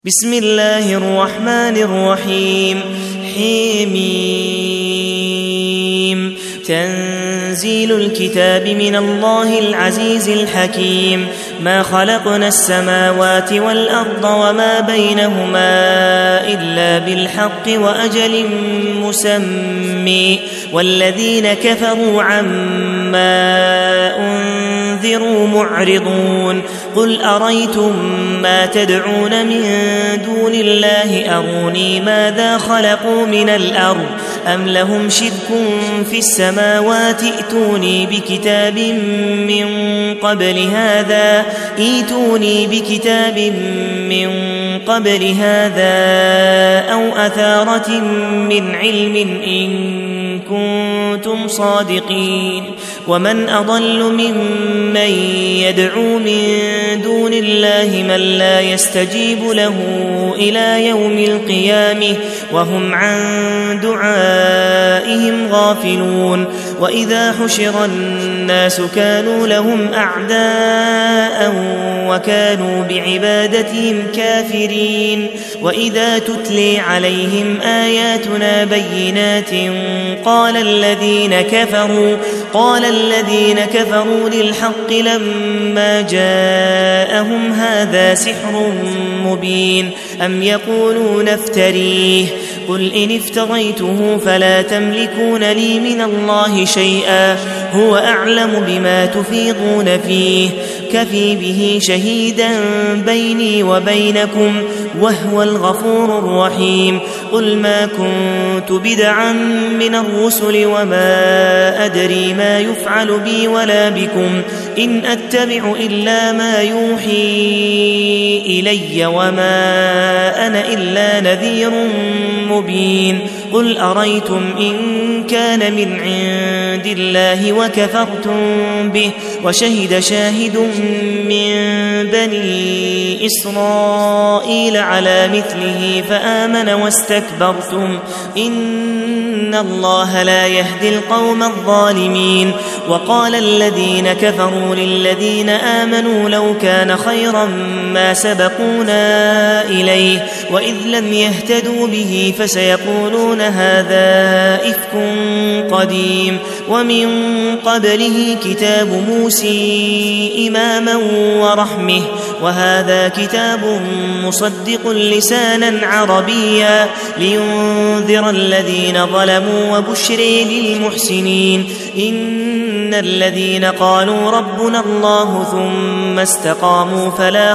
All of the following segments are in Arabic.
بسم الله الرحمن الرحيم حميم تنزيل الكتاب من الله العزيز الحكيم ما خلقنا السماوات والأرض وما بينهما إلا بالحق وأجل مسمى والذين كفروا عما أنذروا معرضون قل أريتم ما تدعون من دون الله أروني ماذا خلقوا من الأرض أم لهم شرك في السماوات ائتوني بكتاب من قبل هذا أو أثارة من علم إن كنتم صادقين ومن أضل ممن يدعو من دون الله من لا يستجيب له إلى يوم القيامة وهم عن دعائهم غافلون وإذا حشر الناس كانوا لهم أعداء وكانوا بعبادتهم كافرين وإذا تتلي عليهم آياتنا بينات قال الذين كفروا للحق لما جاءهم هذا سحر مبين أم يقولون افتريه قل إن افتريته فلا تملكون لي من الله شيئا هو أعلم بما تفيضون فيه كفي به شهيدا بيني وبينكم وهو الغفور الرحيم قل ما كنت بدعا من الرسل وما أدري ما يفعل بي ولا بكم إن أتبع إلا ما يوحي إلي وما أنا إلا نذير مبين قل أريتم إن كان من عند الله وكفرتم به وشهد شاهد من بني إسرائيل على مثله فآمن واستكبرتم إن الله لا يهدي القوم الظالمين وقال الذين كفروا للذين آمنوا لو كان خيرا ما سبقونا إليه وإذ لم يهتدوا به فسيقولون هذا إفك قديم ومن قبله كتاب موسى إماما ورحمه وهذا كتاب مصدق لسانا عربيا لينذر الذين ظلموا وبشر للمحسنين إن الذين قالوا ربنا الله ثم استقاموا فلا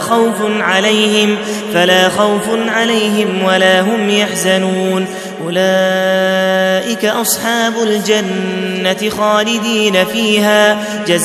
خوف عليهم ولا هم يحزنون أولئك أصحاب الجنة خالدين فيها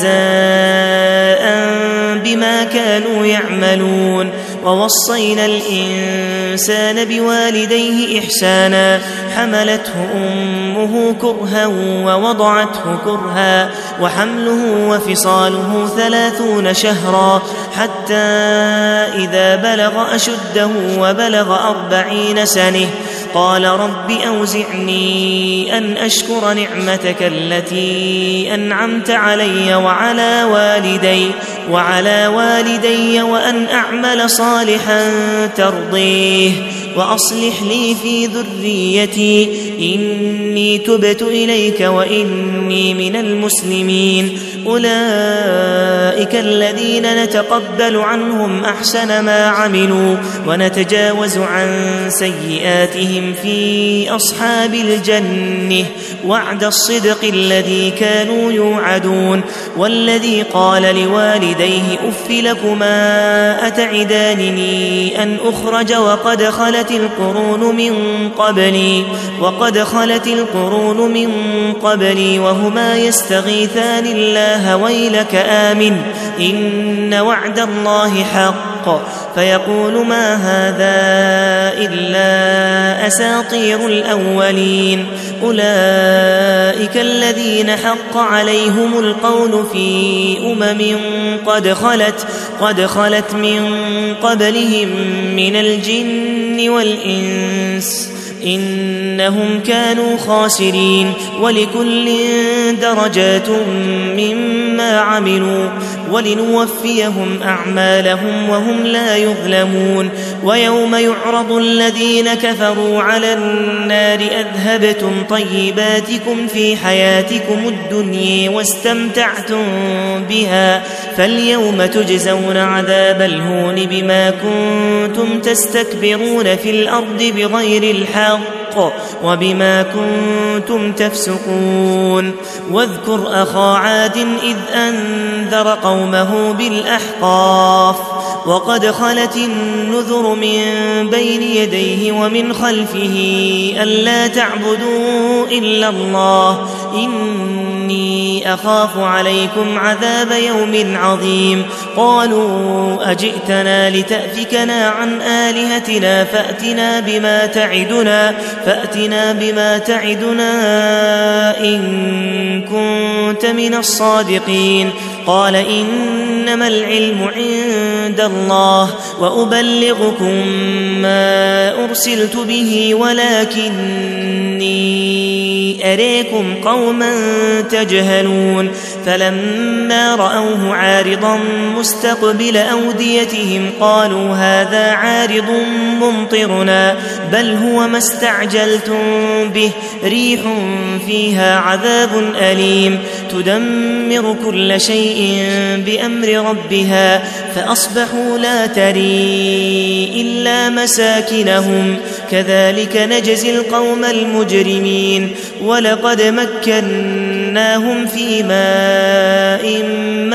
جزاء بما كانوا يعملون ووصينا الإنسان بوالديه إحسانا حملته أمه كرها ووضعته كرها وحمله وفصاله 30 شهرا حتى إذا بلغ أشده وبلغ 40 سنة قال رب أوزعني أن أشكر نعمتك التي أنعمت علي وعلى والدي وأن أعمل صالحا ترضيه وأصلح لي في ذريتي إني تبت إليك وإني من المسلمين أولئك الذين نتقبل عنهم أحسن ما عملوا ونتجاوز عن سيئاتهم في أصحاب الجنة وعد الصدق الذي كانوا يوعدون والذي قال لوالديه أف لكما أتعدانني أن أخرج وقد خلت القرون من قبلي وهما يستغيثان الله ويلك آمن إن وعد الله حق فيقول ما هذا إلا أساطير الأولين أولئك الذين حق عليهم القول في قد خلت من قبلهم من الجن والإنس إنهم كانوا خاسرين ولكل درجات مما عملوا ولنوفيهم أعمالهم وهم لا يظلمون ويوم يعرض الذين كفروا على النار أذهبتم طيباتكم في حياتكم الدنيا واستمتعتم بها فاليوم تجزون عذاب الهون بما كنتم تستكبرون في الأرض بغير الحق وبما كنتم تفسقون واذكر أخا عاد إذ أنذر قومه بالأحقاف وقد خلت النذر من بين يديه ومن خلفه ألا تعبدوا إلا الله إني أخاف عليكم عذاب يوم عظيم قالوا أجئتنا لتأفكنا عن آلهتنا فأتنا بما تعدنا إن كنت من الصادقين قال إنما العلم عند الله وأبلغكم ما أرسلت به ولكني أريكم قوما تجهلون فلما رأوه عارضا مستقبل أوديتهم قالوا هذا عارض ممطرنا بل هو ما استعجلتم به ريح فيها عذاب أليم تدمر كل شيء بأمر ربها فأصبحوا لا تري إلا مساكنهم كذلك نجزي القوم المجرمين ولقد مكناهم في ماء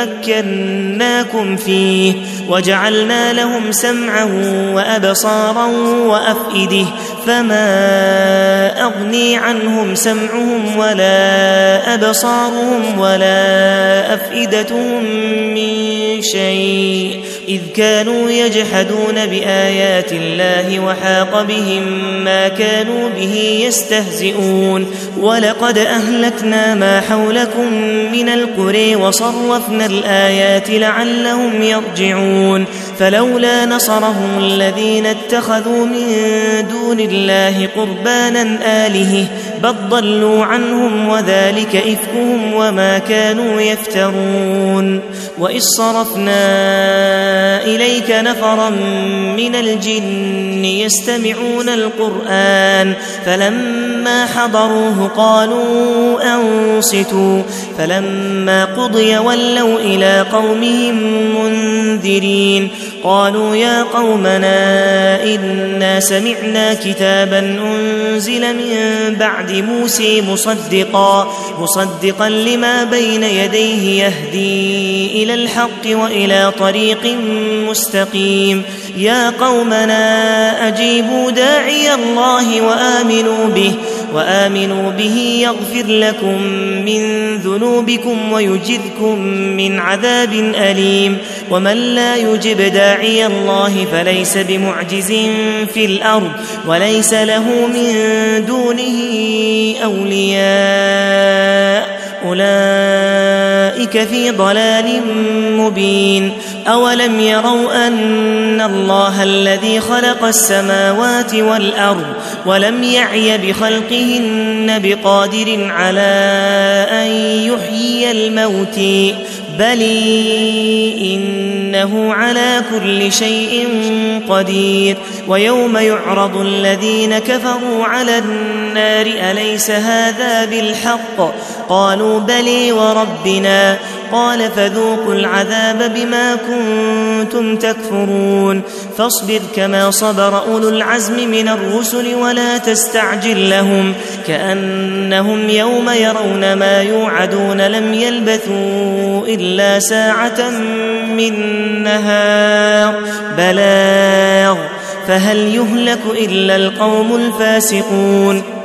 مكناكم فيه وجعلنا لهم سمعا وأبصارا وأفئدة فما أغني عنهم سمعهم ولا أبصارهم ولا أفئدتهم من شيء إذ كانوا يجحدون بآيات الله وحاق بهم ما كانوا به يستهزئون ولقد أهلكنا ما حولكم من القرى وصرفنا الآيات لعلهم يرجعون فلولا نصرهم الذين اتخذوا من دون الله قربانا آلهة بل ضلوا عنهم وذلك إفكهم وما كانوا يفترون وإذ صرفنا إليك نفرا من الجن يستمعون القرآن فلما حضروه قالوا أنصتوا فلما قضي ولوا إلى قومهم منذرين قالوا يا قومنا إنا سمعنا كتابا أنزل من بعد موسى مصدقا لما بين يديه يهدي إلى الحق وإلى طريق مستقيم يا قومنا أجيبوا داعي الله وآمنوا به يغفر لكم من ذنوبكم ويجركم من عذاب أليم ومن لا يجب داعي الله فليس بمعجز في الأرض وليس له من دونه أولياء أولئك في ضلال مبين أولم يروا أن الله الذي خلق السماوات والأرض ولم يعي بخلقهن بقادر على أن يحيي الموت بل إنه على كل شيء قدير ويوم يعرض الذين كفروا على النار أليس هذا بالحق قالوا بلي وربنا قال فذوقوا العذاب بما كنتم تكفرون فاصبر كما صبر أولو العزم من الرسل ولا تستعجل لهم كأنهم يوم يرون ما يوعدون لم يلبثوا إلا ساعة من نهار بلاغ فهل يهلك إلا القوم الفاسقون